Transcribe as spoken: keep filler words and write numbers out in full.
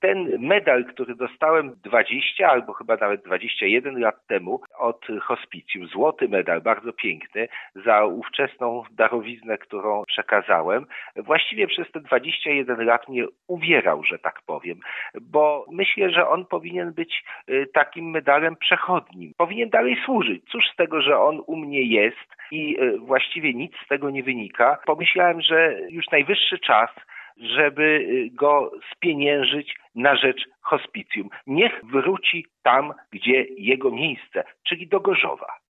ten medal, który dostałem dwadzieścia albo chyba nawet dwadzieścia jeden lat temu od hospicjum, złoty medal, bardzo piękny, za ówczesną darowiznę, którą przekazałem, właściwie przez te dwadzieścia jeden lat mnie uwierał, że tak powiem, bo myślę, że on powinien być takim medalem przechodnim. Powinien dalej służyć. Cóż z tego, że on u mnie jest i właściwie nic z tego nie wynika. Pomyślałem, że już najwyższy czas, żeby go spieniężyć na rzecz hospicjum. Niech wróci tam, gdzie jego miejsce, czyli do Gorzowa.